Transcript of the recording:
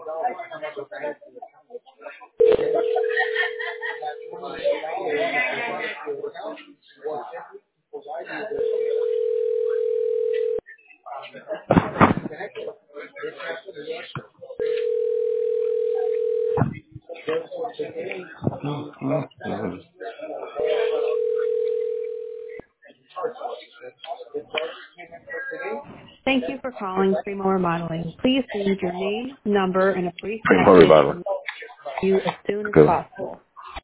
Thank you for calling Primo Remodeling. Please leave your name, number, and a brief Primo message Remodeling. to you as soon as Good. possible.